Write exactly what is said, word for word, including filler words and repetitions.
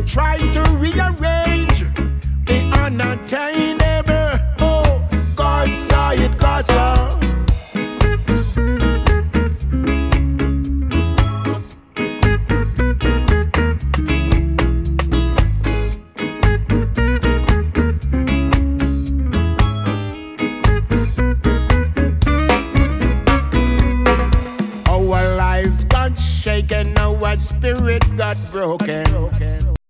try to rearrange the unattainable. Oh, God saw it, God saw. Our lives got shaken, our spirit got broken.